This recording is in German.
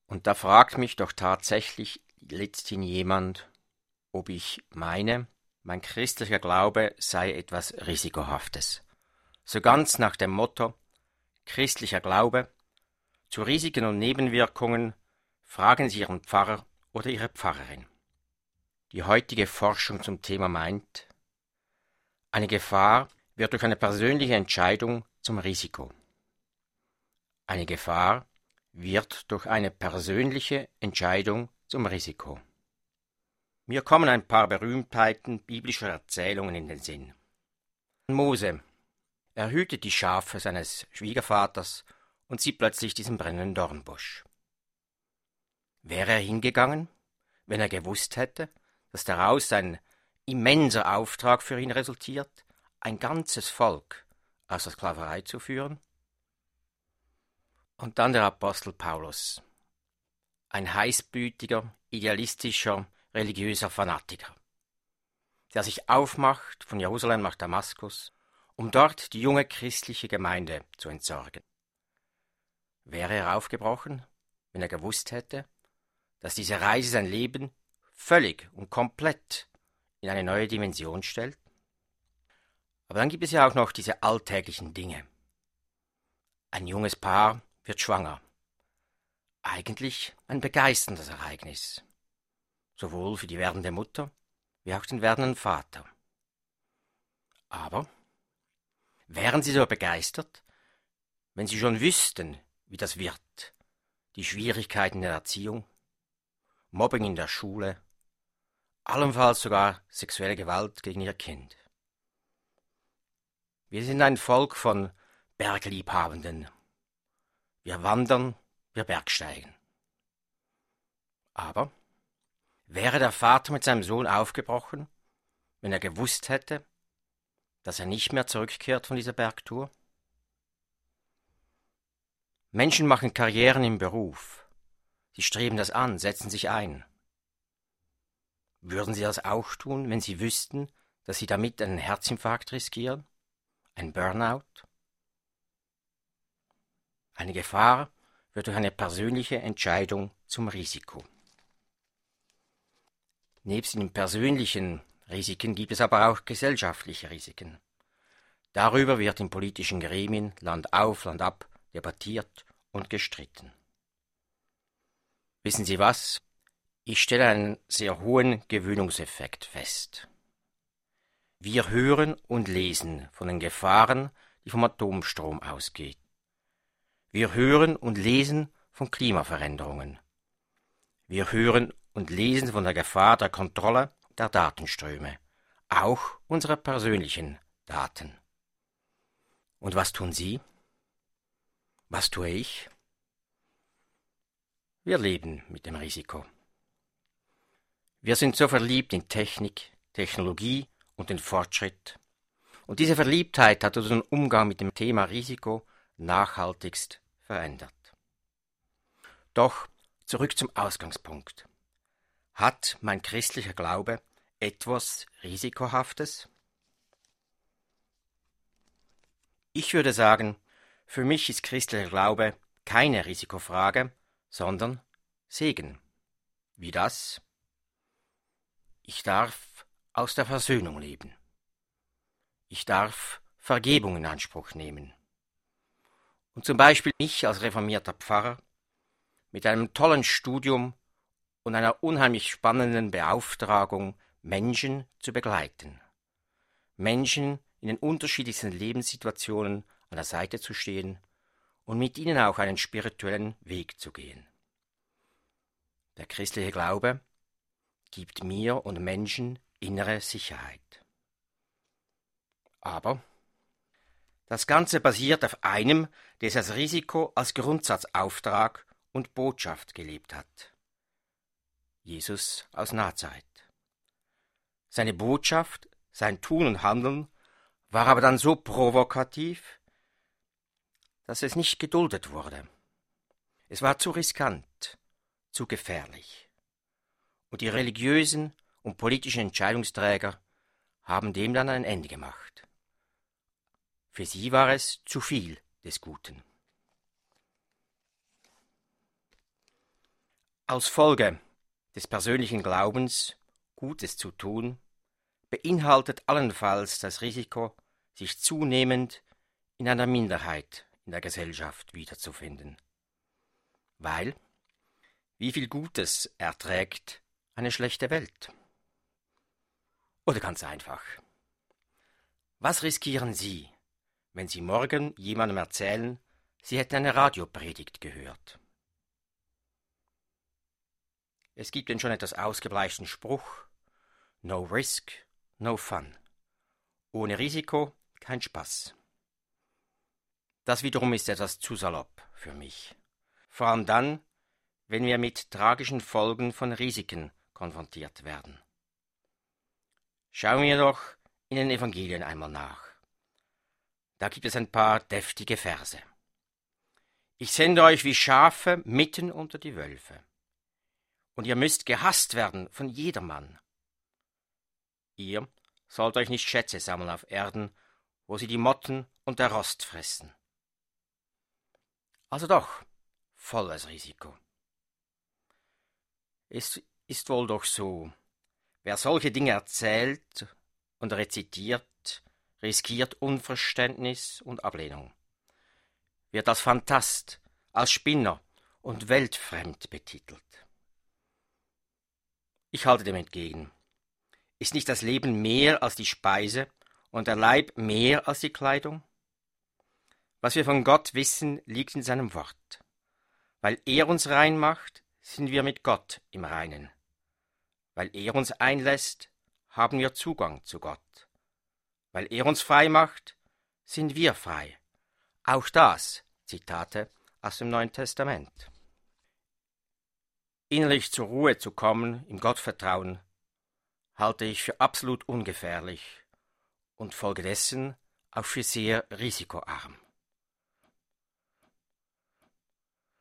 Und da fragt mich doch tatsächlich letzthin jemand, ob ich meine, mein christlicher Glaube sei etwas Risikohaftes. So ganz nach dem Motto: Christlicher Glaube, zu Risiken und Nebenwirkungen fragen Sie Ihren Pfarrer oder Ihre Pfarrerin. Die heutige Forschung zum Thema meint, eine Gefahr wird durch eine persönliche Entscheidung zum Risiko. Eine Gefahr wird durch eine persönliche Entscheidung zum Risiko. Mir kommen ein paar Berühmtheiten biblischer Erzählungen in den Sinn. Mose, er hütet die Schafe seines Schwiegervaters und sieht plötzlich diesen brennenden Dornbusch. Wäre er hingegangen, wenn er gewusst hätte, dass daraus ein immenser Auftrag für ihn resultiert, ein ganzes Volk aus der Sklaverei zu führen? Und dann der Apostel Paulus, ein heißblütiger, idealistischer, religiöser Fanatiker, der sich aufmacht von Jerusalem nach Damaskus, um dort die junge christliche Gemeinde zu entsorgen. Wäre er aufgebrochen, wenn er gewusst hätte, dass diese Reise sein Leben völlig und komplett in eine neue Dimension stellt? Aber dann gibt es ja auch noch diese alltäglichen Dinge. Ein junges Paar wird schwanger. Eigentlich ein begeisterndes Ereignis, sowohl für die werdende Mutter wie auch den werdenden Vater. Aber wären sie so begeistert, wenn sie schon wüssten, wie das wird, die Schwierigkeiten der Erziehung, Mobbing in der Schule, allenfalls sogar sexuelle Gewalt gegen ihr Kind? Wir sind ein Volk von Bergliebhabenden. Wir wandern, wir bergsteigen. Aber wäre der Vater mit seinem Sohn aufgebrochen, wenn er gewusst hätte, dass er nicht mehr zurückkehrt von dieser Bergtour? Menschen machen Karrieren im Beruf. Sie streben das an, setzen sich ein. Würden sie das auch tun, wenn sie wüssten, dass sie damit einen Herzinfarkt riskieren? Ein Burnout? Eine Gefahr wird durch eine persönliche Entscheidung zum Risiko. Nebst den persönlichen Risiken gibt es aber auch gesellschaftliche Risiken. Darüber wird in politischen Gremien Land auf, Land ab debattiert und gestritten. Wissen Sie was? Ich stelle einen sehr hohen Gewöhnungseffekt fest. Wir hören und lesen von den Gefahren, die vom Atomstrom ausgehen. Wir hören und lesen von Klimaveränderungen. Wir hören und lesen von der Gefahr der Kontrolle der Datenströme, auch unserer persönlichen Daten. Und was tun Sie? Was tue ich? Wir leben mit dem Risiko. Wir sind so verliebt in Technik, Technologie und den Fortschritt. Und diese Verliebtheit hat unseren Umgang mit dem Thema Risiko nachhaltigst verändert. Doch zurück zum Ausgangspunkt. Hat mein christlicher Glaube etwas Risikohaftes? Ich würde sagen, für mich ist christlicher Glaube keine Risikofrage, sondern Segen. Wie das? Ich darf aus der Versöhnung leben. Ich darf Vergebung in Anspruch nehmen. Und zum Beispiel ich als reformierter Pfarrer mit einem tollen Studium und einer unheimlich spannenden Beauftragung, Menschen zu begleiten. Menschen in den unterschiedlichsten Lebenssituationen an der Seite zu stehen und mit ihnen auch einen spirituellen Weg zu gehen. Der christliche Glaube gibt mir und Menschen innere Sicherheit. Aber das Ganze basiert auf einem, der das Risiko als Grundsatzauftrag und Botschaft gelebt hat. Jesus aus Nazareth. Seine Botschaft, sein Tun und Handeln war aber dann so provokativ, dass es nicht geduldet wurde. Es war zu riskant, zu gefährlich. Und die religiösen und politischen Entscheidungsträger haben dem dann ein Ende gemacht. Für sie war es zu viel des Guten. Als Folge des persönlichen Glaubens, Gutes zu tun, beinhaltet allenfalls das Risiko, sich zunehmend in einer Minderheit in der Gesellschaft wiederzufinden. Weil, wie viel Gutes erträgt eine schlechte Welt? Oder ganz einfach: Was riskieren Sie, wenn Sie morgen jemandem erzählen, Sie hätten eine Radiopredigt gehört? Es gibt den schon etwas ausgebleichten Spruch: No risk, no fun. Ohne Risiko kein Spaß. Das wiederum ist etwas zu salopp für mich. Vor allem dann, wenn wir mit tragischen Folgen von Risiken konfrontiert werden. Schauen wir doch in den Evangelien einmal nach. Da gibt es ein paar deftige Verse. Ich sende euch wie Schafe mitten unter die Wölfe. Und ihr müsst gehasst werden von jedermann. Ihr sollt euch nicht Schätze sammeln auf Erden, wo sie die Motten und der Rost fressen. Also doch, volles Risiko. Es ist wohl doch so, wer solche Dinge erzählt und rezitiert, riskiert Unverständnis und Ablehnung, wird als Phantast, als Spinner und weltfremd betitelt. Ich halte dem entgegen. Ist nicht das Leben mehr als die Speise und der Leib mehr als die Kleidung? Was wir von Gott wissen, liegt in seinem Wort. Weil er uns rein macht, sind wir mit Gott im Reinen. Weil er uns einlässt, haben wir Zugang zu Gott. Weil er uns frei macht, sind wir frei. Auch das Zitate aus dem Neuen Testament. Innerlich zur Ruhe zu kommen im Gottvertrauen halte ich für absolut ungefährlich und folgedessen auch für sehr risikoarm.